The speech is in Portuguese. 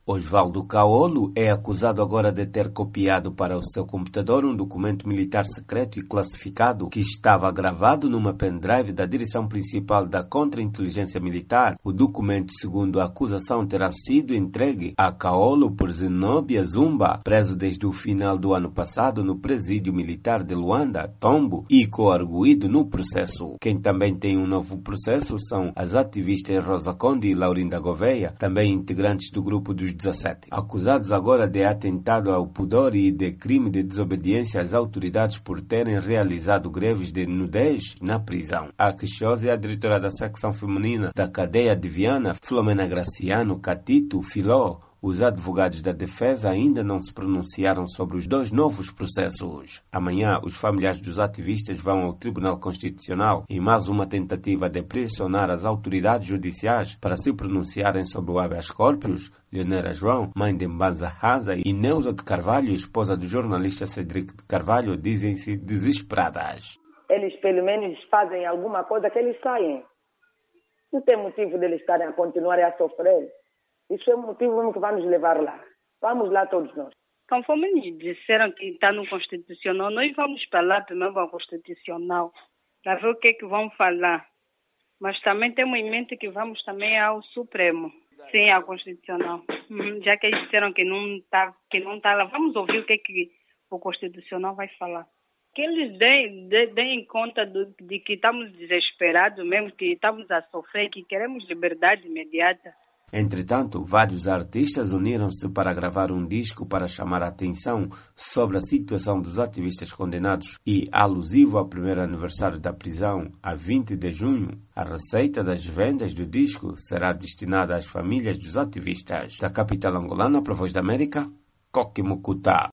Osvaldo Caolo é acusado agora de ter copiado para o seu computador um documento militar secreto e classificado que estava gravado numa pendrive da direção principal da Contra-Inteligência Militar. O documento, segundo a acusação, terá sido entregue a Caolo por Zenobia Zumba, preso desde o final do ano passado no presídio militar de Luanda, Tombo, e coarguido no processo. Quem também tem um novo processo são as ativistas Rosa Conde e Laurinda Gouveia, também integrantes do grupo dos 17, acusados agora de atentado ao pudor e de crime de desobediência às autoridades por terem realizado greves de nudez na prisão. A queixosa é a diretora da secção feminina da cadeia de Viana, Filomena Graciano Catito Filó. Os advogados da defesa ainda não se pronunciaram sobre os dois novos processos. Amanhã, os familiares dos ativistas vão ao Tribunal Constitucional em mais uma tentativa de pressionar as autoridades judiciais para se pronunciarem sobre o habeas corpus. Leonera João, mãe de Mbanza Haza, e Neuza de Carvalho, esposa do jornalista Cedric de Carvalho, dizem-se desesperadas. Eles pelo menos fazem alguma coisa que eles saem. Não tem motivo deles estarem a continuar a sofrer. Isso é o motivo que vai nos levar lá. Vamos lá todos nós. Conforme disseram que está no Constitucional, nós vamos para lá primeiro ao Constitucional, para ver o que é que vão falar. Mas também temos em mente que vamos também ao Supremo. Sim, ao Constitucional. Já que eles disseram que não está lá, vamos ouvir o que é que o Constitucional vai falar. Que eles deem conta de que estamos desesperados mesmo, que estamos a sofrer, que queremos liberdade imediata. Entretanto, vários artistas uniram-se para gravar um disco para chamar a atenção sobre a situação dos ativistas condenados e, alusivo ao primeiro aniversário da prisão, a 20 de junho, a receita das vendas do disco será destinada às famílias dos ativistas. Da capital angolana, para a Voz da América, Coque Mucuta.